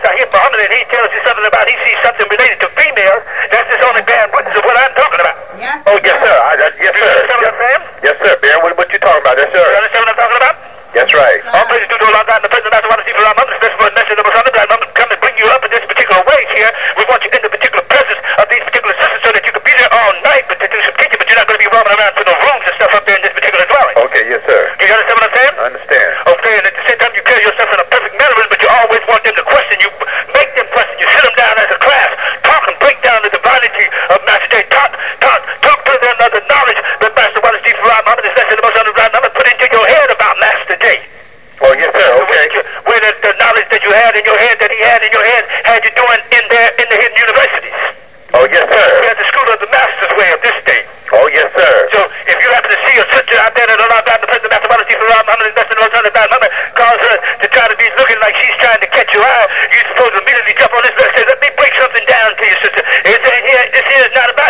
Sahib Muhammad, and he tells you something about he sees something related to females, that's his only bearing witness of what I'm talking about. Yeah. Oh, yes, sir. Yes, You sir. understand what I'm saying? Yes, sir. Bear with what you're talking about. Yes, sir. You understand what I'm talking about? That's right. All praises due to Allah God and the President of the Chief of Muhammad, especially for the message of Muhammad, I'm come and bring you up in this particular way here. We want you in the particular presence of these particular sisters so that you can be there all night, but to do some teaching, but you're not going to be roaming around to no rooms and stuff up there in this particular dwelling. Okay, yes, sir. Do you understand what I'm saying? I understand. Okay, and at the same time you carry yourself in a perfect mannerism, but you always want them to question you, make them question you, sit them down as a class, talk and break down the divinity of Master J. Talk to them of the knowledge that Master Wallace G. Farad Muhammad is less than the most underground number put into your head about Master J. Oh, yes, sir. Okay. Where the knowledge that you had in your head, that he had in your head, had you doing in the hidden universities. Oh, yes, sir. We had the school of the master's way of this state. Oh, yes, sir. So if you happen to see a sister out there that Allah God, the President Master Wallace G. Farad Muhammad is less than the most underground number, cause her to try to be looking like she's trying to catch your eye, you're supposed to immediately jump on this bed and say, let me break something down to you, sister. This here is not about...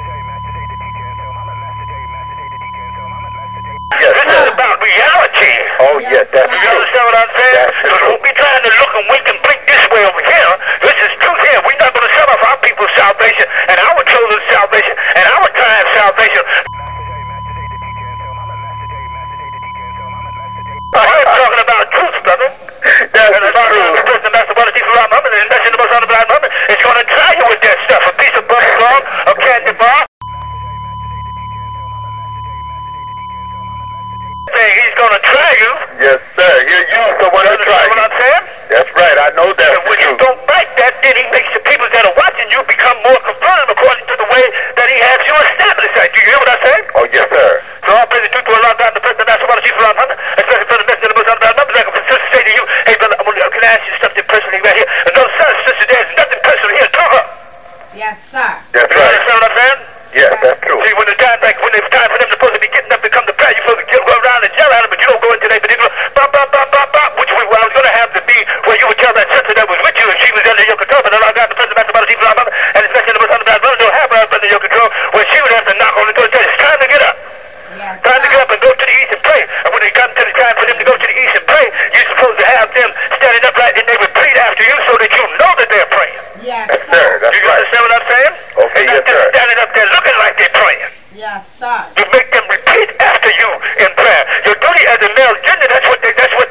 Yes, this sir. is about reality. Oh, yes, that's You true. understand what I'm saying? That's So true. don't be trying to look and wink and blink this way over here. This is truth here. We're not going to sell off our people's salvation and our children's salvation and our tribe's salvation. I am talking about truth, brother. That's And about true. the President Master Wallace G. Farad Muhammad and that's in the most underground Muhammad is going to try you with that stuff. A piece of butter gum, a candy bar. He's going to try you. Yes, sir. You're used to what You I'm understand what trying. I'm saying? That's right. I know that. And when you don't like that, then he makes the people that are watching you become more confirmed according to the way that he has you established that. Do you hear what I'm saying? Oh, yes, sir. So all praise to Allah God, the President, Master Wallace G. Farad Muhammad, especially for the message of the Muslim numbers, like a sister say to you, hey brother, can I ask you something personally right here? And no, son, sister, there's nothing personal here. Talk up. Yes, sir. That's You right. understand what I'm saying? Yes, that's true. See, when it's time for them supposed to be getting up to come to prayer, you're supposed to go around and yell at them, but you don't go into that particular bop, bop, bop, bop, bop, which I was going to have to be where you would tell that sister that was with you and she was under your control, but Allah God, the President, Master Wallace G. Farad Muhammad, and especially the Muslim brother, don't have her under your control, where she would have to knock on the door and say, it's time to get up. Yes, Time to get up and go to the east and pray. And when they come to the time for them to go to the east and pray, you're supposed to have them standing upright and they repeat after you so that you know that they're praying. Yes, Yes, sir. Do That's you right. understand what I'm saying? Okay, And yes, not just sir. standing up there looking like they're praying. Yes, sir. You make them repeat after you in prayer. Your duty as a male gender, that's what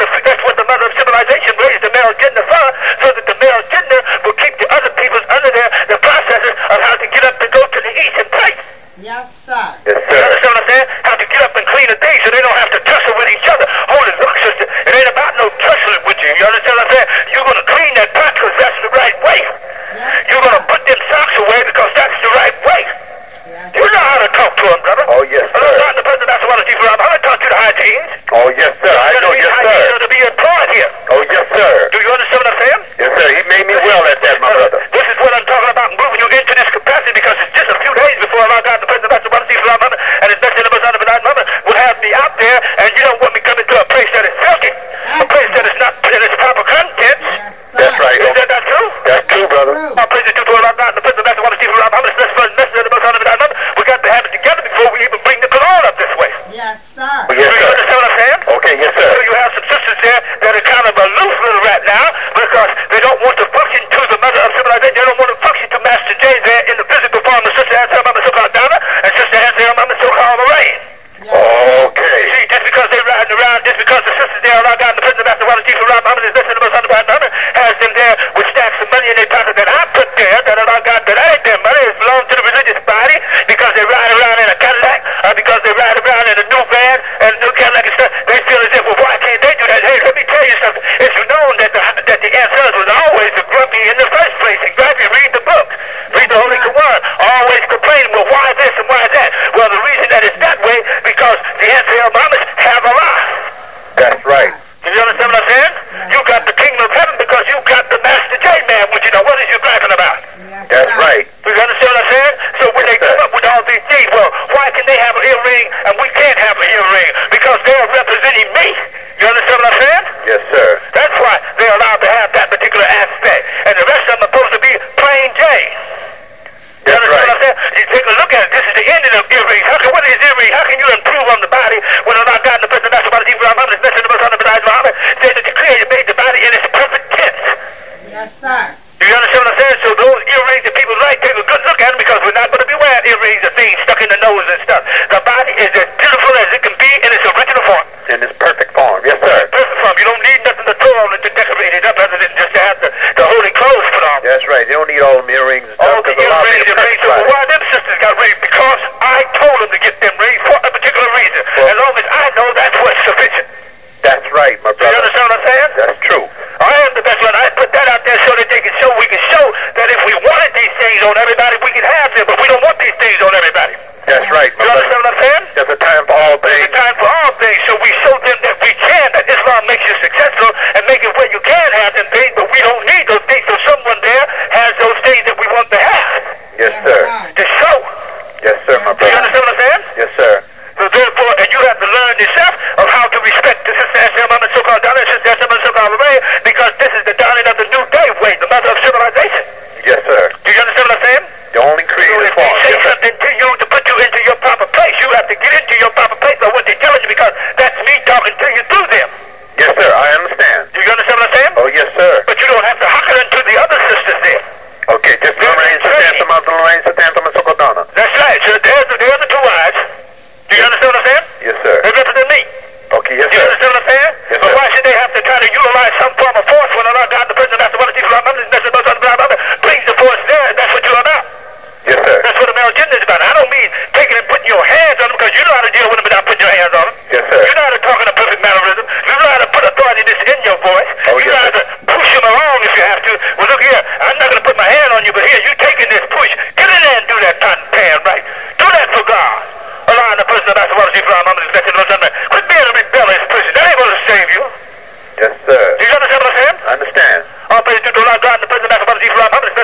the mother of civilization raised the male gender for, so that the male gender will keep the other peoples under the processes of how to get up to go to the east and pray. Yes, sir. Yes, You sir. understand what I'm saying? How to get up and clean a thing so they don't have to tussle with each other. Hold it, look, sister, it ain't about no tussling with you. You understand what I'm saying? You're going to clean that pot because that's the right way. You're going to put them socks away because that's the right way. You know how to talk to them, brother. Oh, yes, I'm sir. not the President Master Wallace G. Farad Muhammad. I taught you the hygiene. Oh, yes, sir. I know. Yes, Hygiene sir. are to be employed here. Oh, yes, sir. Do you understand what I'm saying? Yes, sir. He made me well at that, my brother. This is what I'm talking about, moving you into this capacity because it's just a few days before Allah God, the President Master Wallace G. Farad Muhammad, and his Messenger of Allah Muhammad will have me out there, and you don't want me coming to a place that is filthy, a place that is not in its proper content. That's right. Is that not true? That's true, brother. All praise to Allah God, the President Master Wallace G. Farad Muhammad, his Messenger of Allah Muhammad. We got to have it together before we even bring the Quran up this way. Yes, sir. Yes, Do you sir. understand what I'm saying? Okay, yes, So sir. you have some sisters there that are kind of aloof little right now because they don't want to function to the mother of civilization. They don't want to function to Master J there in the physical form of Sister Ansel Mama so-called Donna and Sister Ansel Mama so-called Lorraine. Okay. See, just because they're riding around, just because the sisters there are God and the President Master Wallace G. Farad Muhammad is listening to the Most Muhammad has them there with stacks of money in their pocket that I put there, that Allah God, that ain't their money, it belongs to the religious body because they ride around in a Cadillac, because they ride around in a new van and a new Cadillac and stuff. They feel as if, well, why can't they do that? Hey, let me tell you something. It's known that the Ansels was always the grumpy in the first place. And grab you, read the book, read the Holy Quran, always complaining, well, why this and why that? Well, the reason that it's that way because the Ansel Mamas have Allah. That's right. Do you understand what I'm saying? You got the kingdom of heaven because you got the Master J man with you. Now, what is you griping about? That's right. Do you understand what I'm saying? So when they come up with all these things, well, why can they have an earring and we can't have an earring? Because they're representing me. You understand what I'm saying? Yes, sir. That's why they're allowed to have that particular aspect. And the rest of them are supposed to be plain Jane. You That's understand what I'm right. saying? You take a look at it. This is the ending of earrings. What is earring? How can you improve on the body when Allah God and the President Master Wallace G. Farad Muhammad is messing the Most Muhammad said that you made the body in its perfect tense. Yes, sir. Do you understand what I'm saying? So those earrings that people like, take a good look at them because we're not going to be wearing earrings or things stuck in the nose and stuff. The body is as beautiful as it can be in its original form. In its perfect form. Yes, sir. Perfect form. You don't need nothing to throw on it to decorate it up other than just to have the holy clothes put on. That's right. You don't need all them earrings and stuff. All the 'cause a lot of earrings people and rings. So try. why them sisters got rings? Because I told them to get them rings for a particular reason. Well, as long as I know that's what's sufficient. That's right, my Do you brother. understand what I'm saying? That's true. I am the best one. I put that out there so that they can show, we can show that if we wanted these things on everybody, we can have them, but we don't want these things on everybody. That's right, my You brother. understand what I'm saying? There's a time for all There's things. a time for all things, so we show them that we can, that Islam makes you successful and make it where you can have them things, but we don't need those things, so someone there has those things that we want to have. Yes, sir. To show. Yes, sir, my Do you brother. understand what I'm saying? Yes, sir. So therefore, and you have to learn yourself of how to respect the Sister Esther Muhammad, so-called Donna, Sister Esther Muhammad, so-called Lorraine, because this is the dawning of the new day, way, the mother of civilization. Yes, sir. Do you understand what I'm saying? The only So creative if they form. say Yes, sir. something to you to put you into your proper place, you have to get into your proper place by what they're telling you, because that's me talking to you through them. Yes, sir. I understand. Do you understand what I'm saying? Oh, yes, sir. But you don't have to hocker into the other sisters there. Okay, just Lorraine, Satanta, Lorraine, Satanta, Socodana. That's right. So there's the other two wives. Do you understand what I'm saying? Yes, sir. They represent me. Okay, yes, Do you sir. understand what I'm saying? Yes, But sir. why should they have to try to utilize some form of force when Allah God, the President, Master, One, Chief, brings the force there, and that's what you're about. Yes, sir. That's what the male gender is about. I don't mean taking and putting your hands on them, because you know how to deal with them without putting your hands on them. Yes, sir. You know how to talk in a perfect mannerism. You know how to put authorityness in your voice. Oh, you yes, know how sir. to push them along if you have to. Well, look here. I'm not going to put my hand on you, but here, you taking this push. Get in there and do that cotton pan right. Do that for God. Allah and the President, Master, One, Chief, quit being a rebellious person. That ain't going to save you. Yes, sir. Do you understand what I'm saying? I understand. All praise to Allah, God, and the President, Master, One, Chief,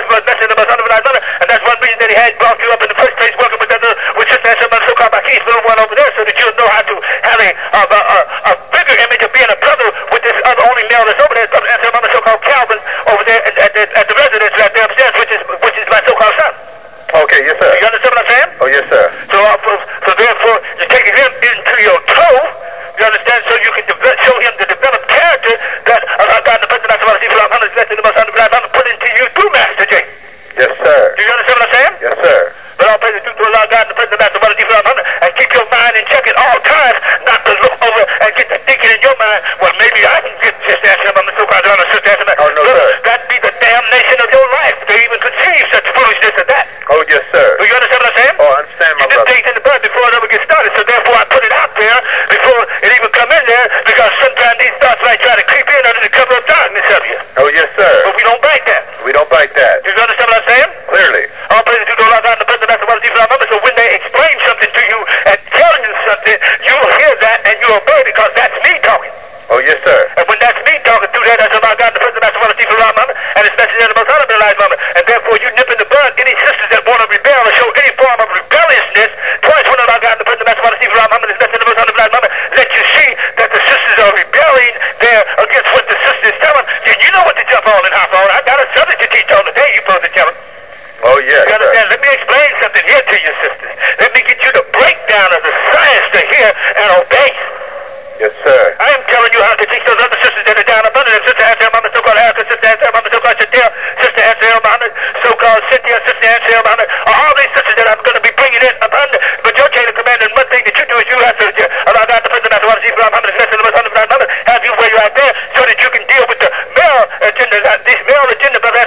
and that's one reason that he had brought you up in the first place, working with Sister Esther, so-called Bakis, little one over there, so that you'll know how to have a bigger image of being a brother with this other only male that's over there, Esther, so-called Calvin, over there at the residence right there upstairs, which is my so-called son. Okay, yes, sir. You understand what I'm saying? Oh, yes, sir. So therefore, you're taking him into your toe, you understand, so you can show him the developed character that Allah, God, and the President, put into you through Master J. Yes, sir. Do you understand what I'm saying? Yes, sir. But all praise to Allah, God, and the President, Master, and keep your mind in check at all times, not to look over and get the thinking in your mind, well, maybe I can get Sister Esther, Sister Esther. Oh, no, sir. That'd be the damnation of your life to even conceive such foolishness as that. Oh, yes, sir. Do you understand what I'm saying? Oh, I understand, my You brother. things in the bud before it ever gets started, so therefore I put it out there before it even come in there, because sometimes these thoughts might try to creep in under the cover of darkness of you. Oh, yes, sir. But we don't bite that. We don't bite that. Do you understand what I'm saying? Clearly. All praise to Allah, God, and the President, Master, One, Chief, so when they explain something to you and tell you something, you'll hear that and you obey, because that's me talking. Oh, yes, sir. And when that's me talking through that, that's Allah, God, and the President, Master, One, Chief, and especially in the most honorable life, and therefore you nip in the bud any sisters that want to rebel or show any form of rebelliousness. Twice when Allah, God, and the President, Master, One, Chief, and especially in the most honorable life, let you see that the sisters are rebelling there against what the sisters tell them. Then you know what to jump on and hop on. I got a subject to teach on today, you supposed to tell them. Oh, yes, You understand? sir. Let me explain something here to you, sisters. Let me get you the breakdown of the science to hear and obey. Yes, sir. I am telling you how to teach those other sisters that are down above them. Sister Esther, Muhammad, so-called Erica, Sister Esther, Muhammad, so-called Shadia, Sister Esther, Muhammad, so-called Cynthia, Sister Esther, Muhammad, all these sisters that I'm going to be bringing in upon them. But your chain of command, and one thing that you do is you have to allow God, the President, Master, One, Chief, Muhammad, have you where you're out there so that you can deal with the male agenda, this male agenda, brother.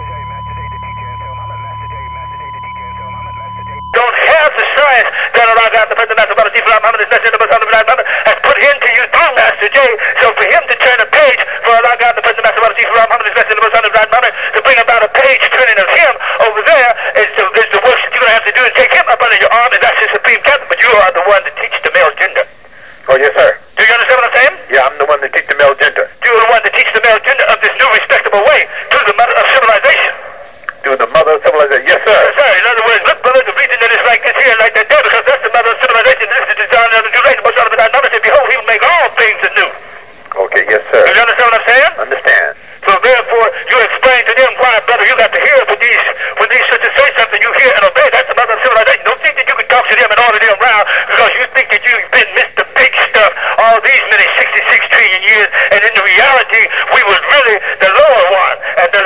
Don't have the science that Allah, God, the President, Master, One, Chief, Muhammad, has put into you through Master J. So for him to turn a page, for Allah, God, the President, Master, One, Chief, Muhammad, to bring about a page turning of him over there is the work that you're going to have to do, and take him up under your arm, and that's his supreme captain. But you are the one that teach the male gender. Oh, yes, sir. Do you understand what I'm saying? Yeah, I'm the one that teach the male gender. You're the one that teach the male gender of this new respectable way to the mother of civilization. To the mother of civilization. Yes, sir. Yes, sir. In other words, look, brother, the reason that it's like this here, like that there, because that's the mother of civilization. This is the design of the new race. Most of the time, said, behold, he will make all things anew. Okay, yes, sir. Do you understand what I'm saying? Understand. So therefore, you explain to them why, brother, you got to hear when these sisters say something, you hear and obey. That's the mother of civilization. Don't think that you can talk to them and order them around because you think that you've been Mr. Big Stuff all these many 66 trillion years, and in the reality, we was really the lower one. And the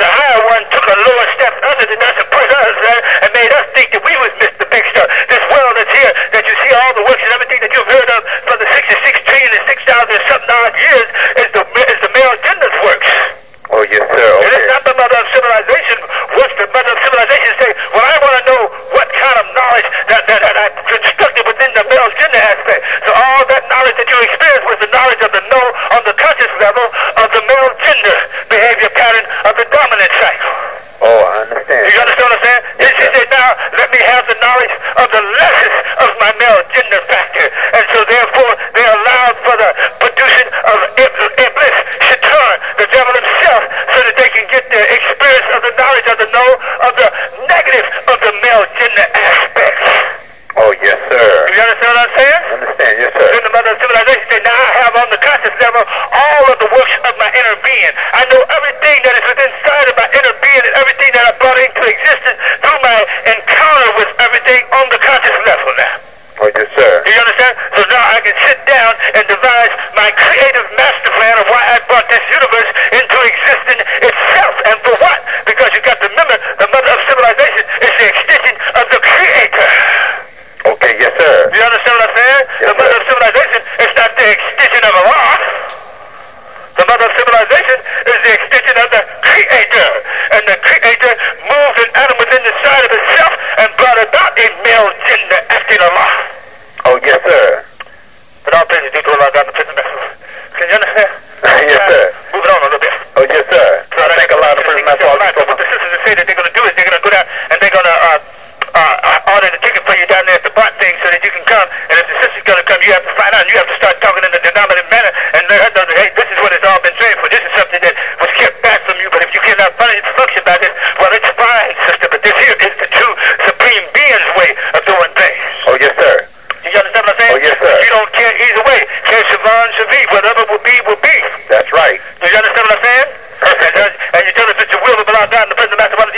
level of the male gender behavior pattern of the dominant cycle. Oh, I understand. Do you understand what I'm saying? Then she said, now let me have the knowledge of the lessons of my male gender factor. And so therefore they allowed for the producing of Iblis, Shaitan, the devil himself, so that they can get the experience of the knowledge of the know of the negative of the male gender aspects. Oh, yes, sir. Do you understand what I'm saying? Understand, yes, sir. Then the mother of civilization said, now I have on the conscious level all of the works of my inner being. I know everything that is within inside of my inner being and everything that I brought into existence through my encounter with everything on the conscious level now. Oh, yes, sir. Do you understand? So now I can sit down and devise my creative master plan of why I brought this universe into existence itself. And for what? Because you got to remember, the mother of civilization is the extension of the creator. Okay, yes, sir. Do you understand what I'm saying? Yes, the mother sir. of civilization is not the extension of Allah. The mother of civilization is the extension of the creator. And the creator moved an atom within the side of itself and brought about a male gender acting Allah. Oh, yes, sir. But all praises due to Allah, God, the Prince of Master. Can you understand? Yes, sir. Moving on a little bit. Oh, yes, sir. I think a lot of person that's all What the sisters say that they're going to do is they're going to go down and they're going to order the ticket for you down there at the bot thing so that you can come. And if the sister's going to come, you have to find out. And you have to start talking in a denominative manner and let her know that, hey, this is what it's all been trained for. This is something that was kept back from you. But if you cannot function by this, well, it's fine, sister. But this here is the true supreme being's way of doing things. Oh, yes, sir. You understand what I'm saying? Oh, yes, sir. You don't care either way. Care Sivan, Shavi, whatever will be, will be. That's right. Do you understand what I'm saying? And you tell us it's your will to belong down to the President Master Wadi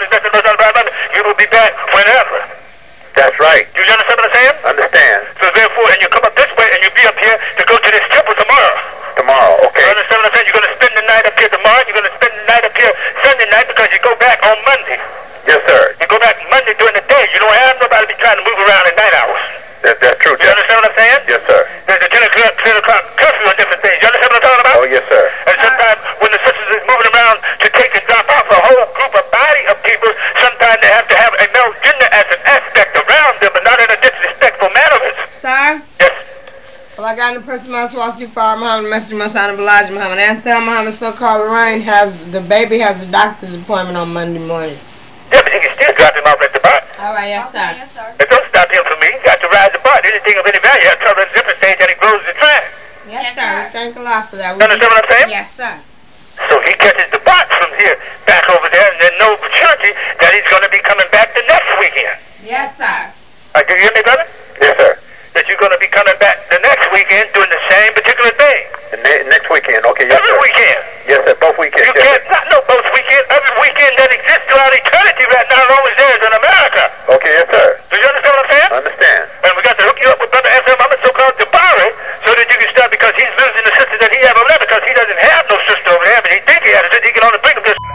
you will be back whenever. That's right. Do you understand what I'm saying? Understand. So therefore, and you come up this way and you'll be up here to go to this temple tomorrow. Tomorrow, okay. You understand what I'm saying? You're going to spend the night up here tomorrow. You're going to spend the night up here Sunday night because you go back on Monday. Yes, sir. You go back Monday during the day. You don't have nobody be trying to move around at night hours. That's true. Do you understand what I'm saying? Yes, sir. There's a 10 o'clock curfew and different things. You understand what I'm talking about? Oh, yes, sir. And sometimes when the sisters is moving around to take and drop off a whole group of body of people, sometimes they have to have a male gender as an aspect around them, but not in a disrespectful manner. Sir? Yes. Well, I got in the person Muhammad Muhammad, Messenger Muhammad, Elijah Muhammad. Ansel Muhammad, so-called Lorraine the baby has a doctor's appointment on Monday morning. Yeah, but he can still drop him off at the bar. All right, yes, sir. Yes, sir. It don't stop him from me. He got to ride the bar. Anything of any value has trouble at a different stage and he grows the track. Yes, sir. We thank Allah for that. You understand what I'm saying? Yes, sir. So he catches the box from here back over there, and there's no surety that he's going to be coming back the next weekend. Yes, sir. Do you hear me, brother? Yes, sir. That you're going to be coming back the next weekend doing the same particular thing. Next weekend, okay, yes, Every sir. weekend. Yes, sir, both weekends. You Yes, can't sir. not know both weekends. Every weekend that exists throughout eternity right now, always there is in America. Okay, yes, sir. Do you understand what I'm saying? Understand. And we got to hook you up with Brother S.M. Muhammad, so-called Jabari, so that you can start, because he's losing the sister that he have over there, because he doesn't have no sister over there, but he thinks he has a sister. He can only bring him this.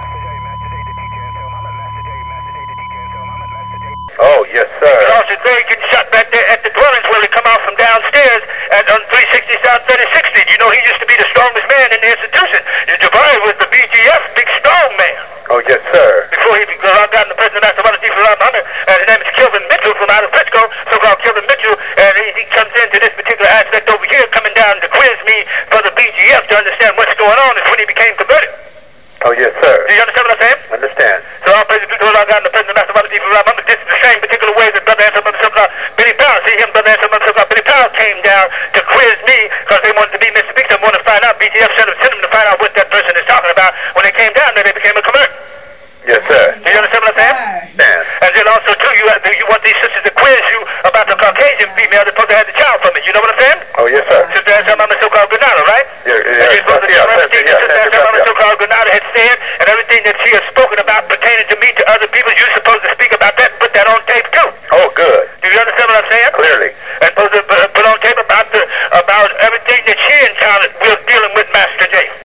Oh, yes, sir. And also there getting shot back there at the dwellings where they come out from downstairs at on 360 South 36th Street. You know, he used to be the strongest man in the institution. Jabari was the BGF, big strong man. Oh, yes, sir. Before he got in the President Master Wadi Muhammad, his name is Kelvin Mitchell from out of Frisco, so-called Kelvin Mitchell, and he comes into this particular aspect over here, coming down to quiz me for the BGF to understand what's going on. Is when he became converted. Oh, yes, sir. Do you understand what I'm saying? Understand. So all praise to Allah God and the President Master Wadi Muhammad. This is the same particular way that Brother Ansel Billy Powell, see him, Brother Ansel Billy Powell came down to quiz me because they wanted to be Mr. Big. They wanted to find out. BGF sent him to find out what that person is talking about. When they came down there, they became a convert. Yes, sir. Do you understand what I'm saying? Understand. And then also, too, you want these sisters to quiz you about the Caucasian female that's supposed to have the child from it. You know what I'm saying? Oh, yes, sir. Sister Ansel Mama so-called Granada, right? Yeah, And you're supposed to tell everything that Sister Ansel Mama so-called Granada had said and everything that she has spoken about pertaining to me, to other people, you're supposed to